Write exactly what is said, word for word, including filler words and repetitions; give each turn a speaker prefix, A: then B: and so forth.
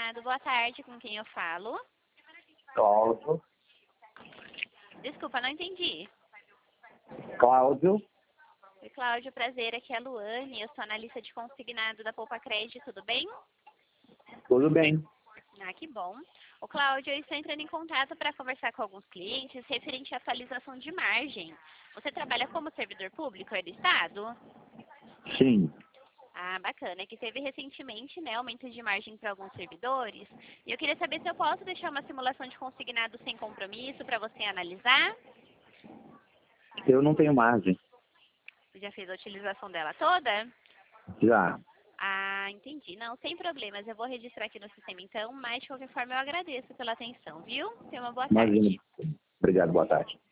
A: consignado. Boa tarde, com quem eu falo?
B: Cláudio.
A: Desculpa, não entendi.
B: Cláudio.
A: Oi, Cláudio, prazer, aqui é a Luane, eu sou analista de consignado da Poupa Crédito, tudo bem?
B: Tudo bem.
A: Ah, que bom. O Cláudio, eu estou entrando em contato para conversar com alguns clientes referente à atualização de margem. Você trabalha como servidor público, é do Estado?
B: Sim.
A: Ah, bacana. É que teve recentemente, né, aumento de margem para alguns servidores. E eu queria saber se eu posso deixar uma simulação de consignado sem compromisso para você analisar.
B: Eu não tenho margem.
A: Você já fez a utilização dela toda?
B: Já.
A: Ah, entendi. Não, sem problemas. Eu vou registrar aqui no sistema então, mas de qualquer forma eu agradeço pela atenção, viu? Tenha uma boa
B: Imagina.
A: tarde.
B: Obrigado, boa tarde.